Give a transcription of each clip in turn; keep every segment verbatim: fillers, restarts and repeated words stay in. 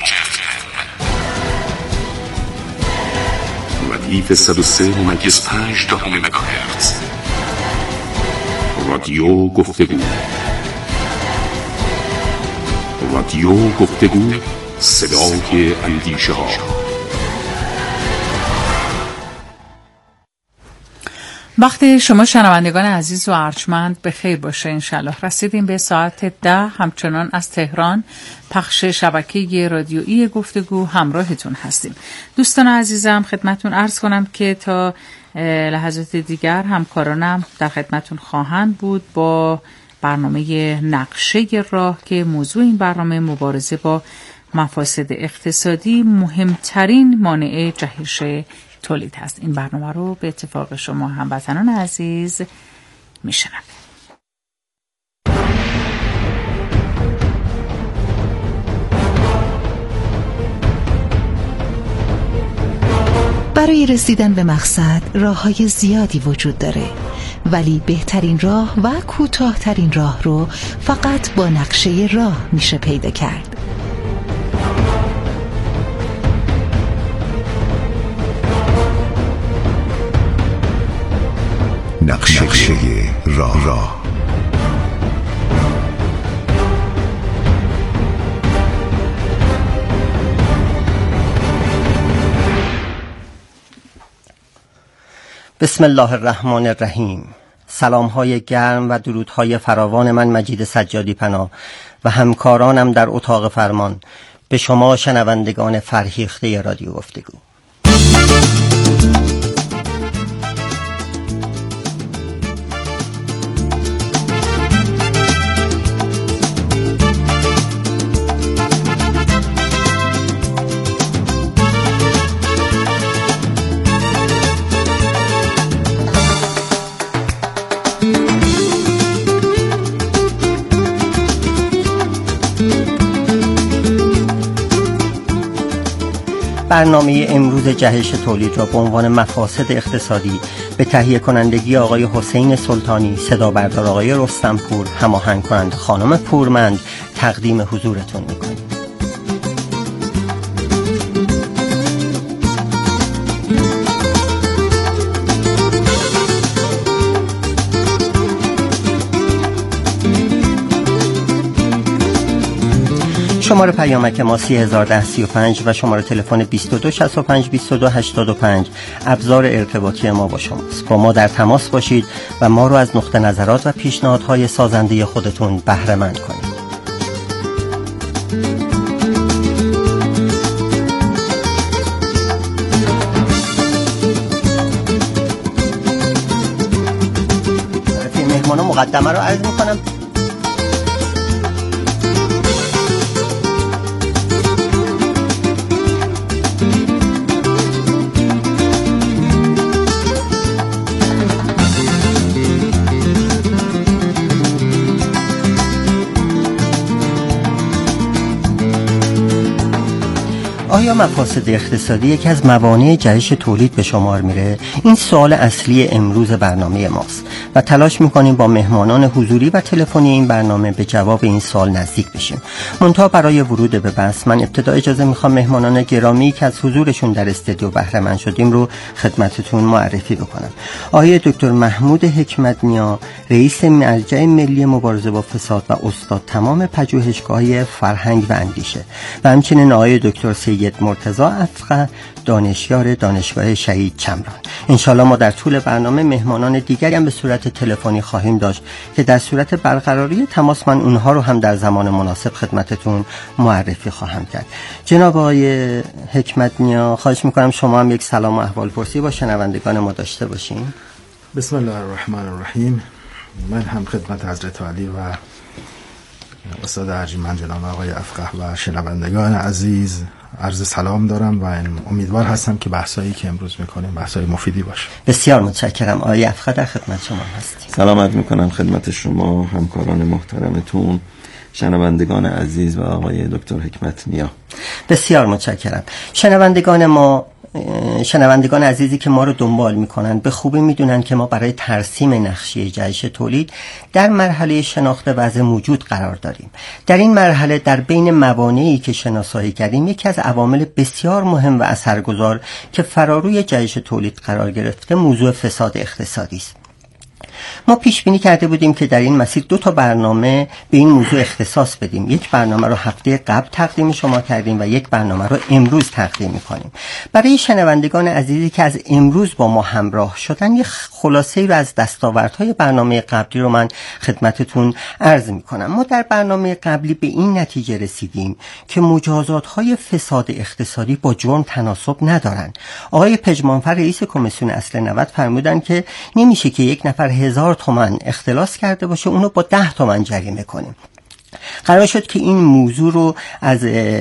ردیف صد و سه ممیز پنج دهم مگاهرتز. رادیو گفتگو. رادیو گفتگو، صدای اندیشه ها. وقتی شما شنوندگان عزیز و ارجمند به خیر باشه. انشالله رسیدیم به ساعت ده. همچنان از تهران پخش شبکه رادیویی گفتگو همراهتون هستیم. دوستان عزیزم خدمتون عرض کنم که تا لحظات دیگر همکارانم در خدمتون خواهند بود با برنامه نقشه راه که موضوع این برنامه مبارزه با مفاسد اقتصادی، مهمترین مانع جهش تولید هست. این برنامه رو به اتفاق شما هموطنان عزیز میشنویم. برای رسیدن به مقصد راه‌های زیادی وجود داره، ولی بهترین راه و کوتاه‌ترین راه رو فقط با نقشه راه میشه پیدا کرد. نقشه راه راه بسم الله الرحمن الرحیم. سلام‌های گرم و درودهای فراوان من مجید سجادی پناه و همکارانم در اتاق فرمان به شما شنوندگان فرهیخته رادیو گفتگو. برنامه امروز جهش تولید را به عنوان مفاسد اقتصادی به تهیه کنندگی آقای حسین سلطانی، صدا بردار آقای رستمپور، هماهنگ کننده خانم پورمند تقدیم حضورتون میکنیم. شماره پیامک ما سی هزار ده سی و پنج و شماره تلفن بیست و دو شصت و پنج بیست و دو هشتاد و پنج ابزار ارتباطی ما با شماست. با ما در تماس باشید و ما رو از نقطه نظرات و پیشنهادهای سازنده خودتون بهره مند کنید. مهمانان مقدمه رو عرض می‌کنم. آیا مفاسد اقتصادی یکی از موانع جهش تولید به شمار میره؟ این سوال اصلی امروز برنامه ماست و تلاش میکنیم با مهمانان حضوری و تلفنی این برنامه به جواب این سوال نزدیک بشیم. منتها برای ورود به بحث من ابتدا اجازه میخوام مهمانان گرامی که از حضورشون در استودیو بهره مند شدیم رو خدمتتون معرفی بکنم. آقای دکتر محمود حکمت نیا، رئیس مرجع ملی مبارزه با فساد و استاد تمام پژوهشگاه فرهنگ و اندیشه، و همچنین آقای دکتر سید مرتضی افقه، دانشیار دانشگاه شهید چمران. انشالله ما در طول برنامه مهمانان دیگری هم به صورت تلفنی خواهیم داشت که در صورت برقراری تماس من اونها رو هم در زمان مناسب خدمتتون معرفی خواهم کرد. جناب آقای حکمت نیا، خواهش میکنم شما هم یک سلام و احوال پرسی با شنوندگان ما داشته باشین. بسم الله الرحمن الرحیم. من هم خدمت حضرت علی و استاد ارجمند جناب آقای افقه و شنوندگان عزیز عرض سلام دارم و امیدوار هستم که بحثایی که امروز میکنیم بحثای مفیدی باشه. بسیار متشکرم. آقای افقه در خدمت شما هستیم. سلامت میکنم خدمت شما، همکاران محترمتون، شنوندگان عزیز و آقای دکتر حکمت نیا. بسیار متشکرم. شنوندگان ما شنوندگان عزیزی که ما رو دنبال میکنن به خوبی میدونن که ما برای ترسیم نقشه جهش تولید در مرحله شناخت وضع موجود قرار داریم. در این مرحله در بین موانعی که شناسایی کردیم یکی از عوامل بسیار مهم و اثرگذار که فراروی جهش تولید قرار گرفته موضوع فساد اقتصادی است. ما پیش بینی کرده بودیم که در این مسیر دو تا برنامه به این موضوع اختصاص بدیم. یک برنامه رو هفته قبل تقدیم شما کردیم و یک برنامه رو امروز تقدیم می‌کنیم. برای شنوندگان عزیزی که از امروز با ما همراه شدن یک خلاصه‌ای رو از دستاوردهای برنامه قبلی رو من خدمتتون عرض می‌کنم. ما در برنامه قبلی به این نتیجه رسیدیم که مجازات‌های فساد اقتصادی با جرم تناسب ندارند. آقای پژمانفر رئیس کمیسیون اصل نود فرمودن که نمیشه که یک نفر هزار تومان اختلاس کرده باشه اونو با ده تومان جریمه کنیم. قرار شد که این موضوع رو از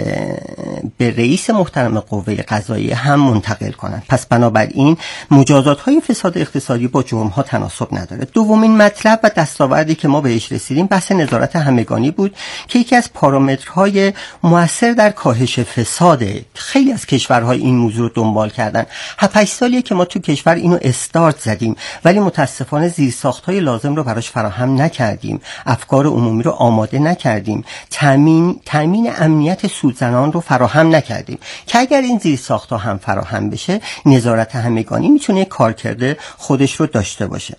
به رئیس محترم قوه قضاییه هم منتقل کنند. پس بنابراین مجازات های فساد اقتصادی با جرم ها تناسب نداره. دومین مطلب و دستاوردی که ما بهش رسیدیم بحث نظارت همگانی بود که یکی از پارامترهای مؤثر در کاهش فساده. خیلی از کشورهای این موضوع رو دنبال کردن. هفت هشت سالیه که ما تو کشور اینو استارت زدیم ولی متاسفانه زیرساخت‌های لازم رو براش فراهم نکردیم. افکار عمومی رو آماده نکردیم. کردیم تامین تامین امنیت سودزنان رو فراهم نکردیم که اگر این زیرساخت‌ها هم فراهم بشه نظارت همگانی میتونه کارکرد خودش رو داشته باشه.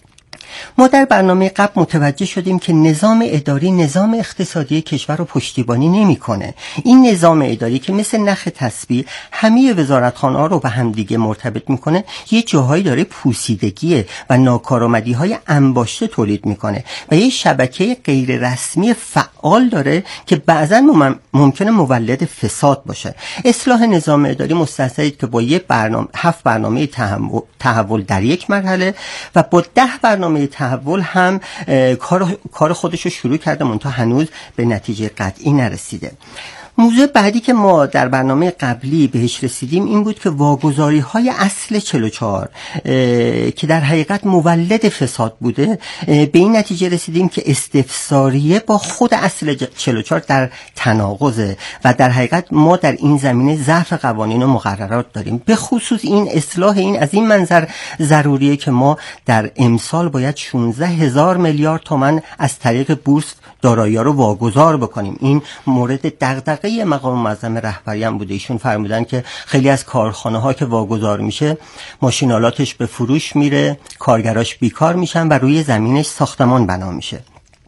ما در برنامه قبل متوجه شدیم که نظام اداری نظام اقتصادی کشور رو پشتیبانی نمیکنه. این نظام اداری که مثل نخ تسبیح همه وزارتخانه‌ها رو به هم دیگه مرتبط میکنه یه جاهایی داره پوسیدگیه و ناکارآمدی‌های انباشته تولید میکنه و یه شبکه غیر رسمی فعال داره که بعضا ممکنه مولد فساد باشه. اصلاح نظام اداری مستلزمه که با یه برنامه هفت برنامه تحول در یک مرحله و با ده برنامه تحول هم کار کار خودش رو شروع کرده منتها هنوز به نتیجه قطعی نرسیده. موضوع بعدی که ما در برنامه قبلی بهش رسیدیم این بود که واگذاری های اصل چهل و چهار که در حقیقت مولد فساد بوده به این نتیجه رسیدیم که استفساریه با خود اصل چهل و چهار در تناقضه و در حقیقت ما در این زمینه ضعف قوانین و مقررات داریم. به خصوص این اصلاح این از این منظر ضروریه که ما در امسال باید شانزده هزار میلیارد تومان از طریق بورس دارایی رو واگذار بکنیم. این مورد دغدغه مقام معظم رهبری هم بوده. ایشون فرمودن که خیلی از کارخانه ها که واگذار میشه ماشینالاتش به فروش میره، کارگراش بیکار میشن و روی زمینش ساختمان بنا میشه.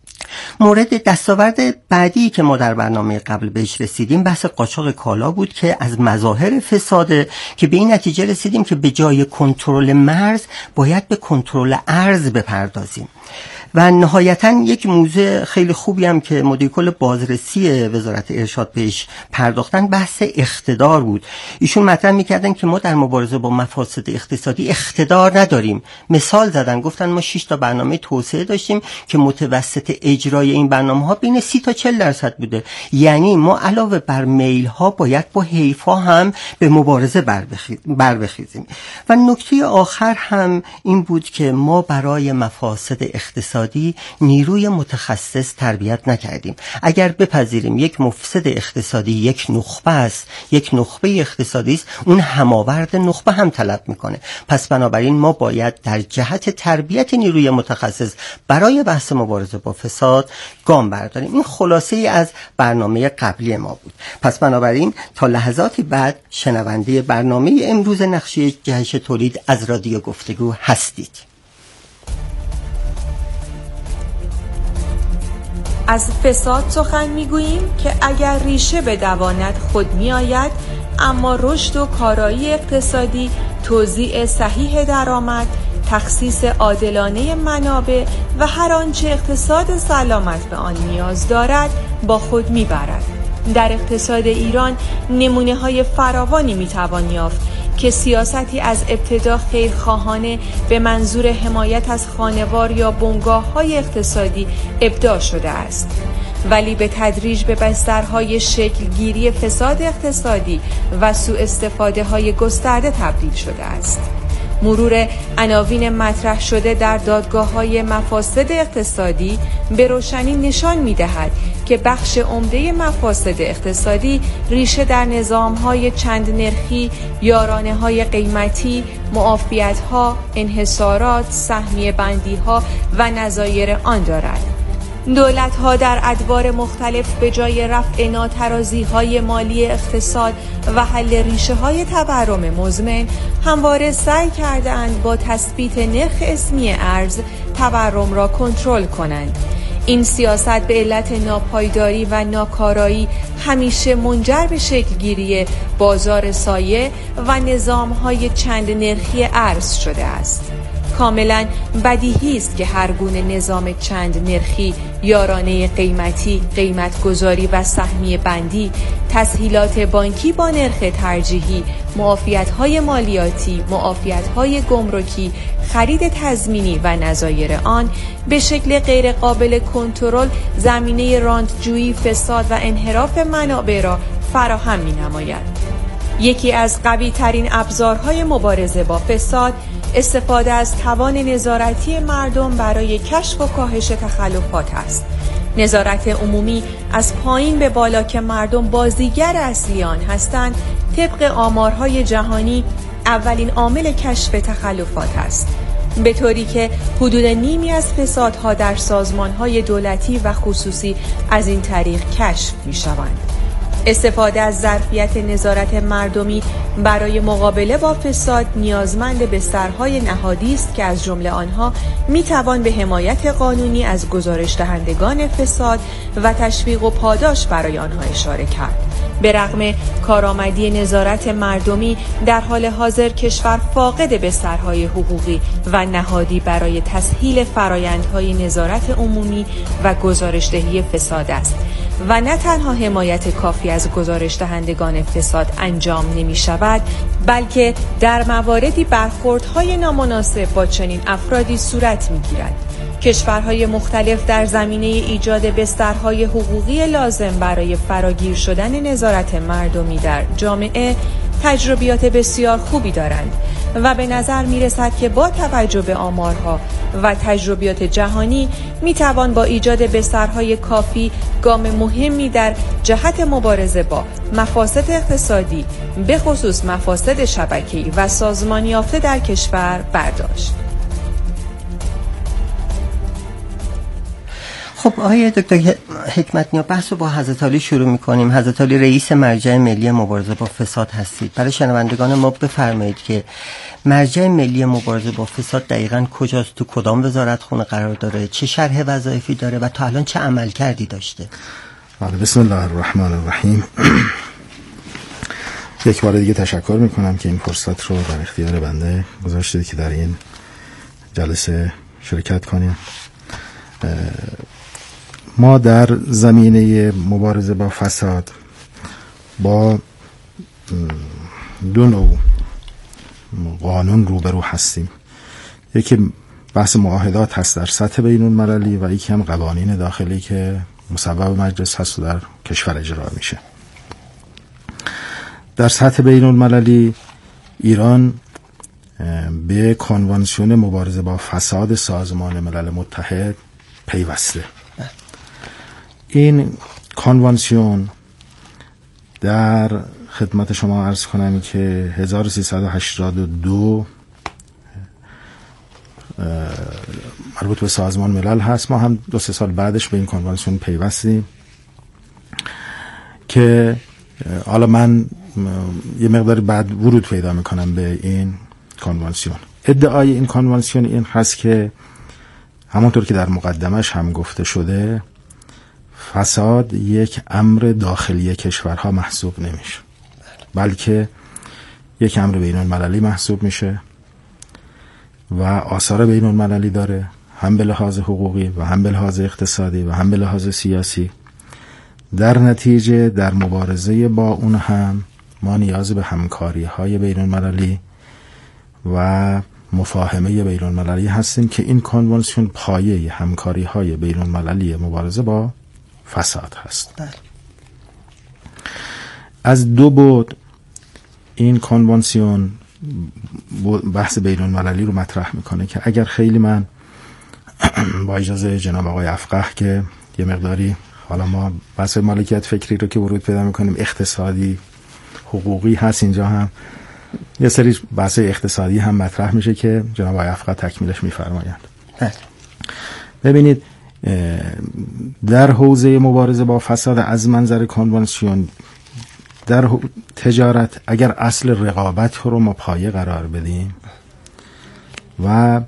مورد دستاورد بعدی که ما در برنامه قبل بهش رسیدیم بحث قاچاق کالا بود که از مظاهر فساده که به این نتیجه رسیدیم که به جای کنترل مرز باید به کنترل ارز بپردازیم. و نهایتاً یک موضوع خیلی خوبی هم که مدیر کل بازرسی وزارت ارشاد بهش پرداختن بحث اقتدار بود. ایشون مطرح می‌کردن که ما در مبارزه با مفاسد اقتصادی اقتدار نداریم. مثال زدن گفتن ما شش تا برنامه توسعه داشتیم که متوسط اجرای این برنامه‌ها بین سی تا چهل درصد بوده. یعنی ما علاوه بر میل‌ها باید با حیف‌ها هم به مبارزه بر بخیزیم. و نکته آخر هم این بود که ما برای مفاسد اقتصادی نیروی متخصص تربیت نکردیم. اگر بپذیریم یک مفسد اقتصادی یک نخبه است، یک نخبه اقتصادی است، اون هماورد نخبه هم طلب میکنه. پس بنابراین ما باید در جهت تربیت نیروی متخصص برای بحث مبارزه با فساد گام برداریم. این خلاصه ای از برنامه قبلی ما بود. پس بنابراین تا لحظاتی بعد شنونده برنامه امروز نقشه جهش تولید از رادیو گفتگو هستید. از فساد سخن میگوییم که اگر ریشه بدواند خود میآید، اما رشد و کارایی اقتصادی، توزیع صحیح درآمد، تخصیص عادلانه منابع و هر آنچه اقتصاد سلامت به آن نیاز دارد با خود میبرد. در اقتصاد ایران نمونه های فراوانی میتوان یافت که سیاستی از ابتدا خیرخواهانه به منظور حمایت از خانوار یا بنگاه‌های اقتصادی ابداع شده است، ولی به تدریج به بسترهای شکلگیری فساد اقتصادی و سوء استفاده های گسترده تبدیل شده است. مرور عناوین مطرح شده در دادگاه‌های مفاسد اقتصادی به روشنی نشان می‌دهد که بخش عمده مفاسد اقتصادی ریشه در نظام‌های چند نرخی، یارانه‌های قیمتی، معافیت‌ها، انحصارات، سهمیه بندی‌ها و نظایر آن دارد. دولت‌ها در ادوار مختلف به جای رفع ناترازی‌های مالی اقتصاد و حل ریشه‌های تورم مزمن، همواره سعی کرده‌اند با تثبیت نرخ اسمی ارز تورم را کنترل کنند. این سیاست به علت ناپایداری و ناکارایی همیشه منجر به شکلگیری بازار سایه و نظام‌های چند نرخی ارز شده است. کاملا بدیهی است که هر گونه نظام چند نرخی، یارانه قیمتی، قیمت گذاری و سهمیه بندی، تسهیلات بانکی با نرخ ترجیحی، معافیت‌های مالیاتی، معافیت‌های گمرکی، خرید تضمینی و نظایر آن به شکل غیر قابل کنترل زمینه رانتجویی، فساد و انحراف منابع را فراهم می‌نماید. یکی از قوی‌ترین ابزارهای مبارزه با فساد استفاده از توان نظارتی مردم برای کشف و کاهش تخلفات است. نظارت عمومی از پایین به بالا که مردم بازیگر اصلی آن هستند، طبق آمارهای جهانی اولین عامل کشف تخلفات است، به طوری که حدود نیمی از فسادها در سازمانهای دولتی و خصوصی از این طریق کشف می‌شوند. استفاده از ظرفیت نظارت مردمی برای مقابله با فساد نیازمند بسترهای نهادی است که از جمله آنها میتوان به حمایت قانونی از گزارش دهندگان فساد و تشویق و پاداش برای آنها اشاره کرد. به رغم کارآمدی نظارت مردمی، در حال حاضر کشور فاقد بسترهای حقوقی و نهادی برای تسهیل فرایندهای نظارت عمومی و گزارش‌دهی فساد است و نه تنها حمایت کافی از گزارش دهندگان فساد انجام نمی شود، بلکه در مواردی برخوردهای نامناسب با چنین افرادی صورت می گیرد. کشورهای مختلف در زمینه ایجاد بسترهای حقوقی لازم برای فراگیر شدن نظارت مردمی در جامعه تجربیات بسیار خوبی دارند و به نظر می رسد که با توجه به آمارها و تجربیات جهانی می توان با ایجاد بسترهای کافی گام مهمی در جهت مبارزه با مفاسد اقتصادی، به خصوص مفاسد شبکه‌ای و سازمانی یافته در کشور برداشت. خب آقای دکتر حکمت نیا، بحث رو با حضرت علی شروع می‌کنیم. حضرت علی رئیس مرجع ملی مبارزه با فساد هستید. برای شنوندگان ما بفرمایید که مرجع ملی مبارزه با فساد دقیقاً کجاست، تو کدام وزارتخونه قرار داره، چه شرح وظایفی داره و تا الان چه عملکردی داشته؟ بله، بسم الله الرحمن الرحیم. یک بار دیگه تشکر میکنم که این فرصت رو در اختیار بنده گذاشتید که در این جلسه شرکت کنیم. ما در زمینه مبارزه با فساد با دو نوع قانون روبرو هستیم. یکی بحث معاهدات هست در سطح بین المللی و یکی هم قوانین داخلی که مصوب مجلس هست و در کشور اجرا میشه. در سطح بین المللی ایران به کنوانسیون مبارزه با فساد سازمان ملل متحد پیوسته. این کنوانسیون در خدمت شما عرض کنم که هزار و سیصد و هشتاد و دو مربوط به سازمان ملل هست. ما هم دو سه سال بعدش به این کنوانسیون پیوستیم که حالا من یه مقدار بعد ورود پیدا میکنم به این کنوانسیون. ادعای این کنوانسیون این هست که همونطور که در مقدمش هم گفته شده، فساد یک امر داخلی کشورها محسوب نمیشه، بلکه یک امر بین المللی محسوب میشه و آثار بین المللی داره، هم به لحاظ حقوقی و هم به لحاظ اقتصادی و هم به لحاظ سیاسی. در نتیجه در مبارزه با اون هم ما نیاز به همکاری های بین المللی و مفاهمه بین المللی هستیم که این کنوانسیون پایه همکاری های بین المللی مبارزه با فساد هست. بله. از دو بعد این کنوانسیون بحث بین المللی رو مطرح میکنه که اگر خیلی من با اجازه جناب آقای افقه که یه مقداری حالا ما بحث مالکیت فکری رو که ورود پیدا میکنیم، اقتصادی، حقوقی هست، اینجا هم یه سری بحث اقتصادی هم مطرح میشه که جناب آقای افقه تکمیلش میفرمایند. ببینید در حوزه مبارزه با فساد از منظر کنوانسیون در تجارت، اگر اصل رقابت رو ما پایه قرار بدیم و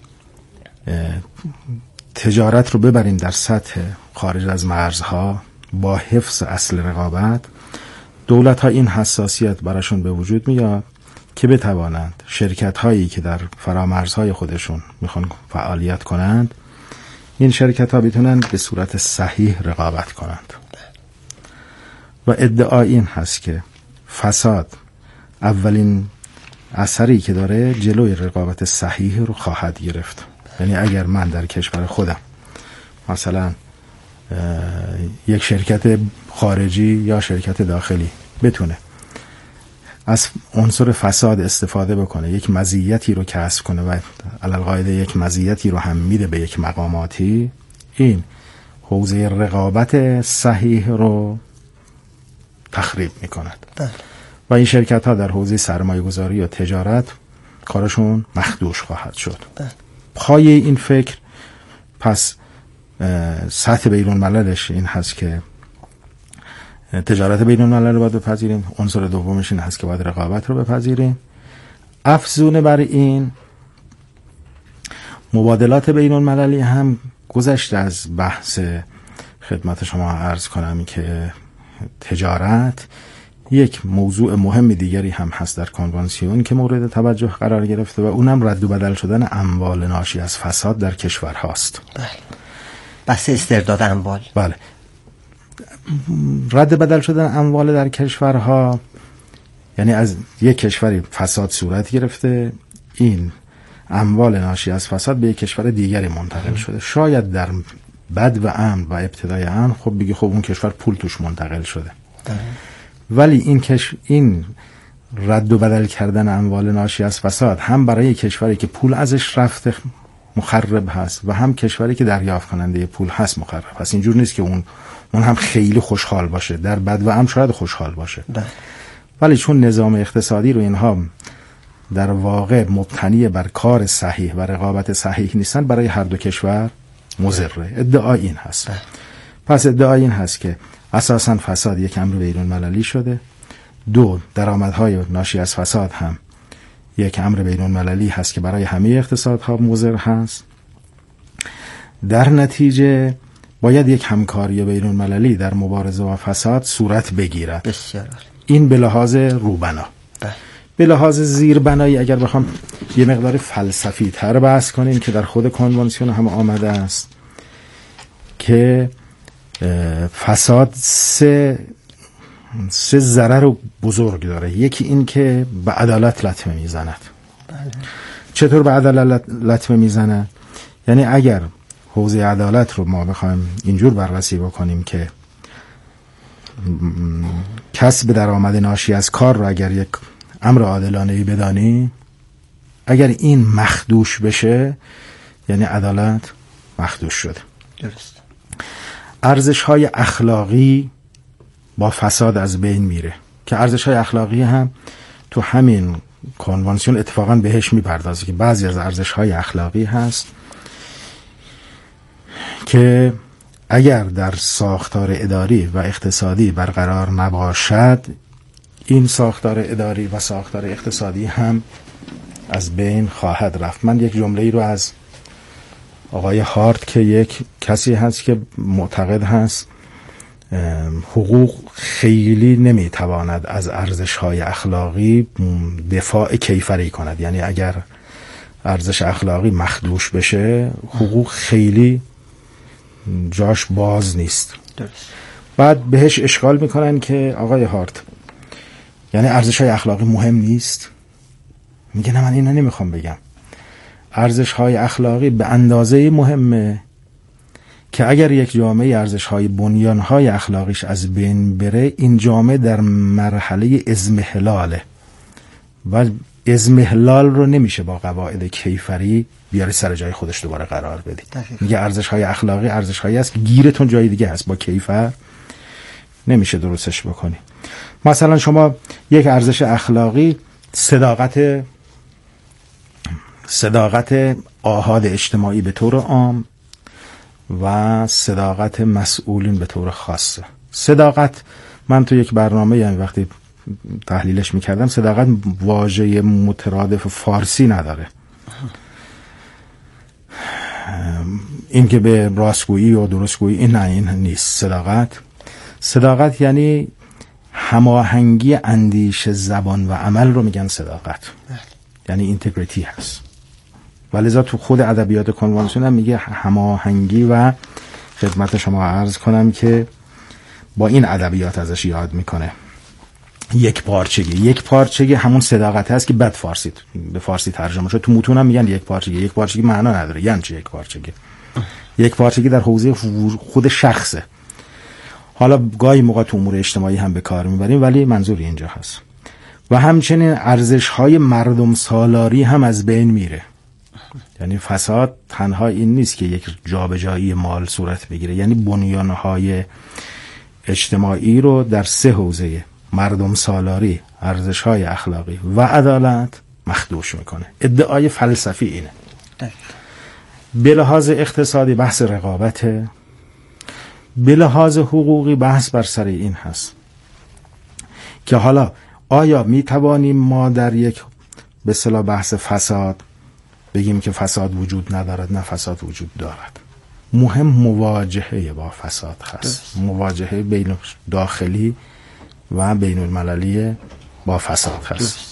تجارت رو ببریم در سطح خارج از مرزها با حفظ اصل رقابت، دولت ها این حساسیت براشون به وجود میاد که بتوانند شرکت هایی که در فرامرزهای خودشون میخوان فعالیت کنند، این شرکت ها بتونن به صورت صحیح رقابت کنند. و ادعا این هست که فساد اولین اثری که داره جلوی رقابت صحیح رو خواهد گرفت. یعنی اگر من در کشور خودم مثلا یک شرکت خارجی یا شرکت داخلی بتونه از عنصر فساد استفاده بکنه، یک مزیتی رو کسب کنه و علی القاعده یک مزیتی رو هم میده به یک مقاماتی، این حوزه رقابت صحیح رو تخریب میکند و این شرکت ها در حوزه سرمایه گذاری و تجارت کارشون مخدوش خواهد شد. پای این فکر پس سطح بیرون مللش این هست که تجارت بیرون ملل رو باید بپذیریم، عنصر دومش این هست که باید رقابت رو بپذیریم. افزونه بر این مبادلات بیرون مللی هم گذشته از بحث خدمت شما عرض کنم که تجارت یک موضوع مهم دیگری هم هست در کنوانسیون که مورد توجه قرار گرفته و اونم رد و بدل شدن اموال ناشی از فساد در کشور هاست. بله. بحث استرداد اموال. بله. رد بدل شدن اموال در کشورها یعنی از یک کشوری فساد صورت گرفته، این اموال ناشی از فساد به یک کشور دیگری منتقل شده. شاید در بد و امن و ابتدای امن خب بگی خب اون کشور پول توش منتقل شده. ده. ولی این کش این رد و بدل کردن اموال ناشی از فساد هم برای کشوری که پول ازش رفته مخرب هست و هم کشوری که دریافت کننده پول هست مخرب هست. اینجور نیست که اون اون هم خیلی خوشحال باشه، در بد و امن شاید خوشحال باشه. ده. ولی چون نظام اقتصادی رو اینها در واقع مبتنی بر کار صحیح و رقابت صحیح نیستن، برای هر دو کشور مضره. ادعا این هست. ده. پس ادعا این هست که اساساً فساد یک امر بیرون مللی شده. دو، درآمدهای ناشی از فساد هم یک امر بیرون مللی هست که برای همه اقتصادها مضر هست. در نتیجه باید یک همکاری بیرون مللی در مبارزه با فساد صورت بگیرد. بسیار. این به لحاظ روبنا. به لحاظ زیربنایی اگر بخوام یه مقدار فلسفی تر بحث کنیم که در خود کنوانسیون هم آمده است که فساد سه سه ضرر بزرگ داره. یکی این که به عدالت لطمه میزند. بله. چطور به عدالت لطمه میزنه؟ یعنی اگر حوزه عدالت رو ما بخوایم اینجور بررسی بکنیم که کسب درآمد ناشی از کار رو اگر یک امر عادلانه‌ای بدانی، اگر این مخدوش بشه یعنی عدالت مخدوش شده. درست. ارزش‌های اخلاقی با فساد از بین میره که ارزش‌های اخلاقی هم تو همین کنوانسیون اتفاقاً بهش میپردازه که بعضی از ارزش‌های اخلاقی هست که اگر در ساختار اداری و اقتصادی برقرار نباشد، این ساختار اداری و ساختار اقتصادی هم از بین خواهد رفت. من یک جمله‌ای رو از آقای هارت که یک کسی هست که معتقد هست حقوق خیلی نمیتواند از ارزش‌های اخلاقی دفاع کیفری کند، یعنی اگر ارزش اخلاقی مخدوش بشه حقوق خیلی جاش باز نیست. درست. بعد بهش اشکال میکنن که آقای هارت یعنی ارزش‌های اخلاقی مهم نیست؟ میگه نه، من اینو نمیخوام بگم. ارزش‌های اخلاقی به اندازه مهمه که اگر یک جامعه ارزش‌های بنیان‌های اخلاقیش از بین بره، این جامعه در مرحله اضمحلاله و اضمحلال رو نمیشه با قواعد کیفری بیاری سر جای خودش دوباره قرار بدی. میگه ارزش‌های اخلاقی ارزش‌هایی است که گیرتون جای دیگه هست، با کیفر نمیشه درستش بکنی. مثلا شما یک ارزش اخلاقی صداقت صداقت آحاد اجتماعی به طور عام و صداقت مسئولین به طور خاصه. صداقت، من تو یک برنامه یعنی وقتی تحلیلش میکردم، صداقت واژه مترادف فارسی نداره. این که به راستگویی یا درستگویی، این نه، این نیست. صداقت صداقت یعنی هماهنگی اندیشه، زبان و عمل رو میگن صداقت، یعنی اینتگریتی هست. ولذا تو خود ادبیات کنوانسیون هم میگه هماهنگی و خدمت شما عرض کنم که با این ادبیات ازش یاد میکنه. یک پارچگی یک پارچگی همون صداقت هست که بد فارسی به فارسی ترجمه شد. تو متون هم میگن یک پارچگی. یک پارچگی معنا نداره. یعنی چی یک پارچگی؟ یک پارچگی در حوزه خود شخصه. حالا گاهی موقع تو امور اجتماعی هم به کار میبریم، ولی منظور اینجا هست. و همچنین ارزش‌های مردم سالاری هم از بین میره. یعنی فساد تنها این نیست که یک جابجایی مال صورت بگیره، یعنی بنیان‌های اجتماعی رو در سه حوزه، مردم سالاری، ارزش‌های اخلاقی و عدالت، مخدوش میکنه. ادعای فلسفی اینه. به لحاظ اقتصادی بحث رقابته، به لحاظ حقوقی بحث بر سر این هست که حالا آیا می توانیم ما در یک به اصطلاح بحث فساد بگیم که فساد وجود ندارد؟ نه، فساد وجود دارد. مهم مواجهه با فساد هست. مواجهه بین داخلی و بین المللی با فساد هست.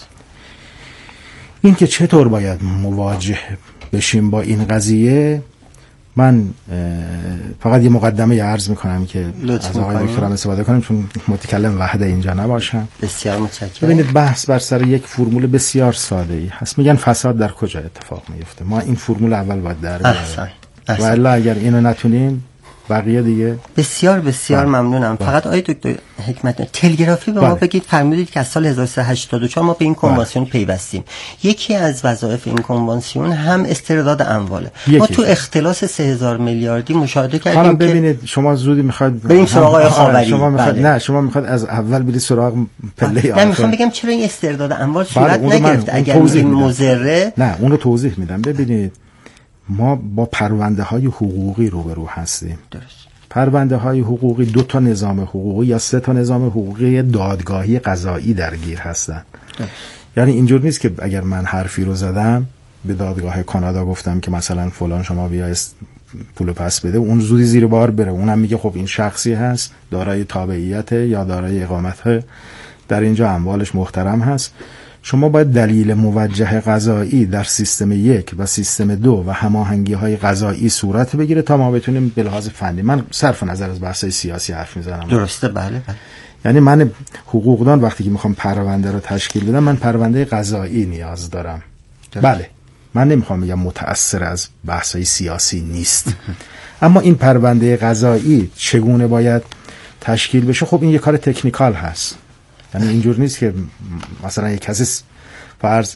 این که چطور باید مواجه بشیم با این قضیه، من فقط یه مقدمه عرض میکنم که از آقای دکتر هم استفاده کنیم، چون متکلم وحده اینجا نباشم. بسیار متشکرم. ببینید، بحث بر سر یک فرمول بسیار ساده ای هست. میگن فساد در کجا اتفاق میفته. ما این فرمول اول باید در بیاریم و الا اگر اینو نتونیم بقیه دیگه. بسیار بسیار بله. ممنونم. بله. فقط آقای دکتر حکمت تلگرافی به بله. ما بگید، فرمودید که از سال هزار و سیصد و هشتاد و چهار ما به این کنوانسیون بله. پیوستیم. یکی از وظایف این کنوانسیون هم استرداد امواله. ما تو اختلاس سه هزار میلیاردی مشاهده کردیم. حالا ببینید، شما زودی میخواید بریم سراغ آقای خاوری. شما میخواید بله. نه، شما میخواید از اول برید سراغ پله آخر. نه، میخوام بگم چرا این استرداد اموال صورت بله. نگرفت اگر این مضره. نه، اون رو توضیح میدم. ببینید، ما با پرونده های حقوقی روبرو هستیم. درست. پرونده های حقوقی دو تا نظام حقوقی یا سه تا نظام حقوقی دادگاهی قضایی درگیر هستن. یعنی اینجور نیست که اگر من حرفی رو زدم به دادگاه کانادا گفتم که مثلا فلان شما بیا پول پس بده، اون زودی زیر بار بره. اونم میگه خب این شخصی هست، دارای تابعیت یا دارای اقامت در اینجا، اموالش محترم هست. شما باید دلیل موجه قضایی در سیستم یک و سیستم دو و هماهنگی های قضایی صورت بگیره تا ما بتونیم به لحاظ فنی، من صرف نظر از بحث سیاسی حرف میزنم. درسته، بله بله. یعنی من حقوقدان وقتی که میخوام پرونده رو تشکیل بدم، من پرونده قضایی نیاز دارم. درست. بله، من نمیخوام بگم متأثر از بحث سیاسی نیست. اما این پرونده قضایی چگونه باید تشکیل بشه؟ خب این یه کار تکنیکال هست. یعنی اینجور نیست که مثلا یک کسی فرض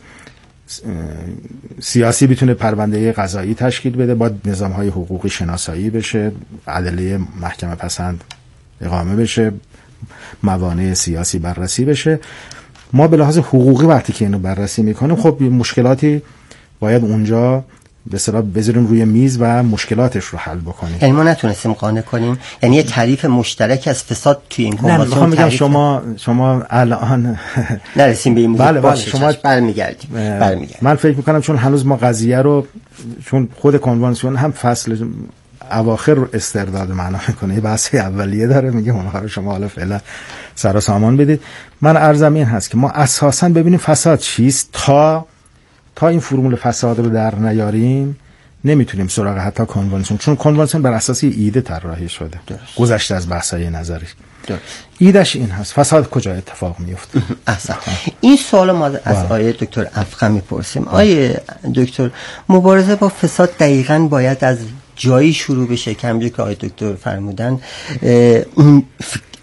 سیاسی بتونه پرونده قضایی تشکیل بده، با نظام‌های حقوقی شناسایی بشه، ادله محکمه پسند اقامه بشه، موانع سیاسی بررسی بشه. ما به لحاظ حقوقی وقتی که اینو بررسی میکنیم، خب مشکلاتی باید اونجا به اصطلاح بذاریم روی میز و مشکلاتش رو حل بکنیم. یعنی ما نتونستیم قانع کنیم، یعنی یه تعریف مشترک از فساد توی این کنوانسیون. نه، میگم شما شما الان نرسیم به این موضوع. بله باشه، شما برمیگردیم برمیگردیم من فکر میکنم چون هنوز ما قضیه رو، چون خود کنوانسیون هم فصل اواخر رو استرداد معنا میکنه، یه بحث اولیه داره، میگه اونها رو شما حالا فعلا سر و سامان بدید. من عرضم این هست که ما اساساً ببینیم فساد چیست. تا تا این فرمول فساد رو در نیاریم نمیتونیم سراغ حتی کنوانسیون، چون کنوانسیون بر اساس ایده طراحی شده، گذشته از بحث‌های نظری. درست. ایدهش این هست، فساد کجا اتفاق میفته. احسن. این سوال ما از آقای دکتر افقه میپرسیم. آقای دکتر، مبارزه با فساد دقیقاً باید از جایی شروع بشه که همونجوری که آقای دکتر فرمودن، اون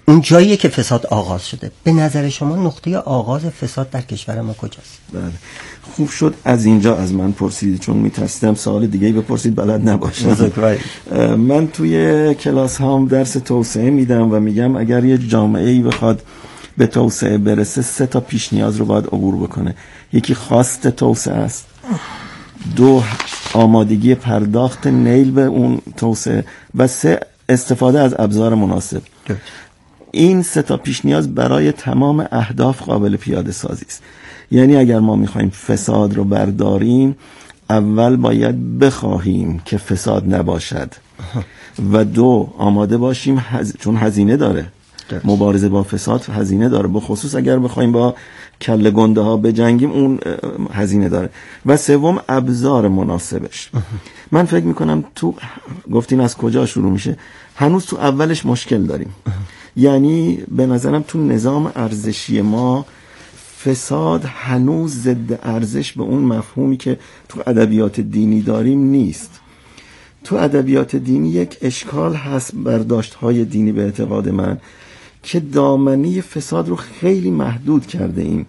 اون جاییه که فساد آغاز شده. به نظر شما نقطه آغاز فساد در کشور ما کجاست؟ بله خوب شد از اینجا از من پرسید، چون میترسیدم سوال دیگه بپرسید بلد نباشم. من توی کلاس هام درس توسعه میدم و میگم اگر یه جامعه ای بخواد به توسعه برسه سه تا پیش نیاز رو باید عبور بکنه. یکی خواست توسعه است، دو آمادگی پرداخت نیل به اون توسعه و سه استفاده از ابزار مناسب. این سه تا پیش نیاز برای تمام اهداف قابل پیاده سازی است. یعنی اگر ما میخوایم فساد رو برداریم اول باید بخواهیم که فساد نباشد و دو آماده باشیم هز... چون هزینه داره. مبارزه با فساد هزینه داره، به خصوص اگر بخوایم با کله گنده ها بجنگیم اون هزینه داره. و سوم ابزار مناسبش. من فکر میکنم تو گفتین از کجا شروع میشه، هنوز تو اولش مشکل داریم. یعنی به نظرم تو نظام ارزشی ما فساد هنوز ضد ارزش به اون مفهومی که تو ادبیات دینی داریم نیست. تو ادبیات دینی یک اشکال هست برداشت‌های دینی به اعتقاد من که دامنه فساد رو خیلی محدود کرده ایم.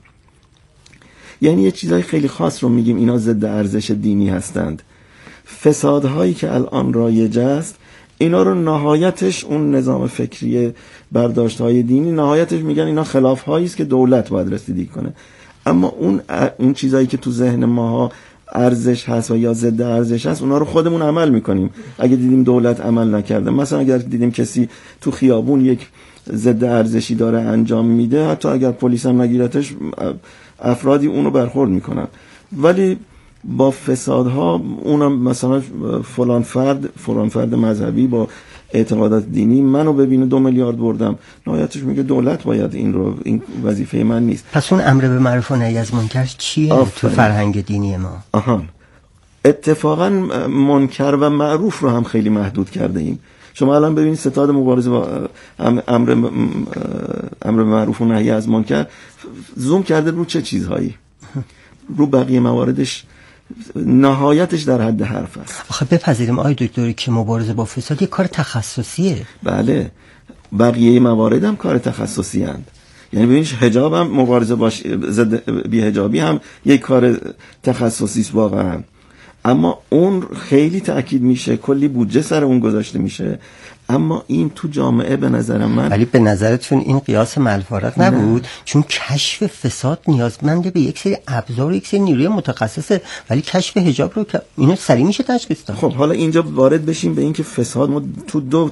یعنی یه چیزای خیلی خاص رو میگیم اینا ضد ارزش دینی هستند. فسادهایی که الان رایج است اینا رو نهایتش اون نظام فکری برداشت‌های دینی نهایتش میگن اینا خلاف‌هایی است که دولت باید رسیدگی کنه. اما اون اون چیزایی که تو ذهن ماها ارزش هست و یا ضد ارزش هست اونا رو خودمون عمل میکنیم. اگه دیدیم دولت عمل نکرده، مثلا اگر دیدیم کسی تو خیابون یک ضد ارزشی داره انجام میده، حتی اگر پلیس هم نگیرتش افرادی اونو برخورد میکنن. ولی با فسادها اونم مثلا فلان فرد فلان فرد مذهبی با اعتقادات دینی منو ببینه دو میلیارد بردم، نهایتش میگه دولت باید این رو، این وظیفه من نیست. پس اون امر به معروف و نهی از منکر چیه آفره. تو فرهنگ دینی ما آها اتفاقا منکر و معروف رو هم خیلی محدود کرده ایم. شما الان ببینید ستاد مبارزه با امر امر به معروف و نهی از منکر زوم کرده رو چه چیزهایی، رو بقیه مواردش نهایتش در حد حرف است. آخه بپذیریم آقای دکتری که مبارزه با فساد یک کار تخصصیه. بله بقیه موارد هم کار تخصصی هستند. یعنی ببینید حجاب هم مبارزه با ضد بی‌حجابی هم یک کار تخصصی است واقعا، اما اون خیلی تأکید میشه، کلی بودجه سر اون گذاشته میشه، اما این تو جامعه به نظر من. ولی به نظرتون این قیاس ملفارت نبود؟ نه. چون کشف فساد نیازمنده به یک سری ابزار و یک سری نیروی متخصصه، ولی کشف حجاب رو که اینو سریع میشه تشخیص داد. خب حالا اینجا وارد بشیم به این که فساد ما تو دو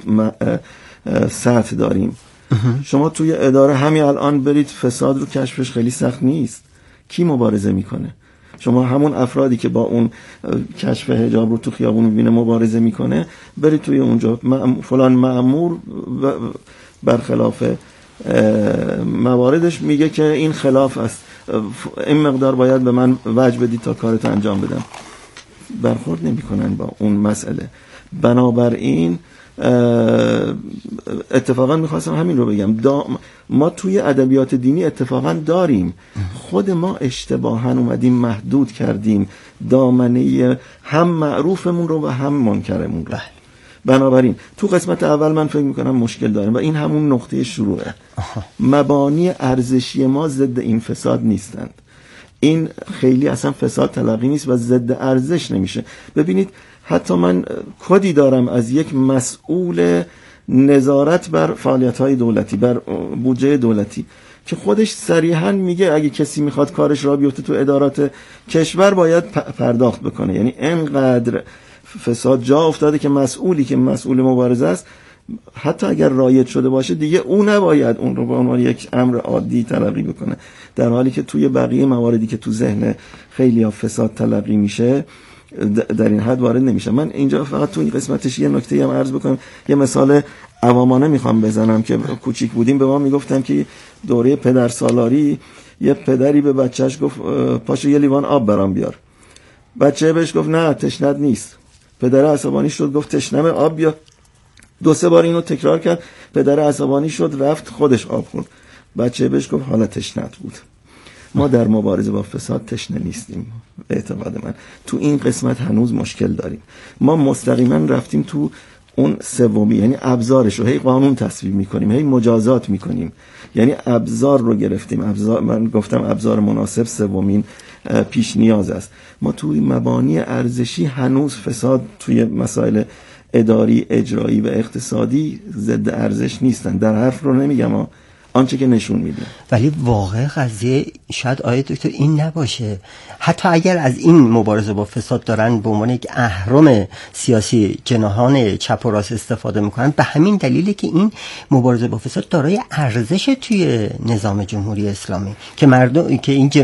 سطح داریم. شما توی اداره همین الان برید فساد رو کشفش خیلی سخت نیست. کی مبارزه میکنه؟ شما همون افرادی که با اون کشف حجاب رو تو خیابون میبینه مبارزه میکنه، برید توی اونجا فلان مأمور برخلاف مواردش میگه که این خلاف است، این مقدار باید به من وجه بدید تا کارت انجام بدم. برخورد نمیکنن با اون مسئله. بنابراین اتفاقا میخواستم همین رو بگم، ما توی ادبیات دینی اتفاقا داریم، خود ما اشتباها اومدیم محدود کردیم دامنه هم معروفمون رو و هم منکرمون رو. بنابراین تو قسمت اول من فکر میکنم مشکل داریم و این همون نقطه شروعه. مبانی ارزشی ما ضد این فساد نیستند. این خیلی اصلا فساد تلقی نیست و ضد ارزش نمیشه. ببینید حتی من کدی دارم از یک مسئول نظارت بر فعالیت‌های دولتی، بر بودجه دولتی، که خودش صریحاً میگه اگه کسی میخواد کارش را بیفته تو ادارات کشور باید پرداخت بکنه. یعنی انقدر فساد جا افتاده که مسئولی که مسئول مبارزه است حتی اگر رایج شده باشه دیگه او نباید اون رو به عنوان یک امر عادی تلقی بکنه، در حالی که توی بقیه مواردی که تو ذهن خیلی ها فساد تلقی میشه در این حد وارد نمیشه. من اینجا فقط تو این قسمتش یه نکته هم عرض بکنم، یه مثال عوامانه میخوام بزنم که کوچیک بودیم به ما میگفتن که دوره پدر سالاری یه پدری به بچهش گفت پاشو یه لیوان آب برام بیار. بچه بهش گفت نه تشنت نیست. پدر عصبانی شد گفت تشنمه آب بیار. دو سه بار اینو تکرار کرد، پدر عصبانی شد رفت خودش آب خورد. بچه بهش گفت حالا تشنت بود. ما در مبارزه با فساد تشنه نیستیم به اعتقاد من. تو این قسمت هنوز مشکل داریم. ما مستقیما رفتیم تو اون سومی یعنی ابزارش رو هی قانون تصویب میکنیم، هی مجازات میکنیم، یعنی ابزار رو گرفتیم. ابزار، من گفتم ابزار مناسب سومین پیش نیاز است. ما توی مبانی ارزشی هنوز فساد توی مسائل اداری، اجرایی و اقتصادی ضد ارزش نیستن. در حرف رو نمیگم ها، آنچه که نشون میده. ولی واقع قضیه شاید آیه دکتر این نباشه، حتی اگر از این مبارزه با فساد دارن به عنوان یک اهرم سیاسی جناحان چپ و راست استفاده میکنن، به همین دلیله که این مبارزه با فساد دارای ارزش توی نظام جمهوری اسلامی که مردم که این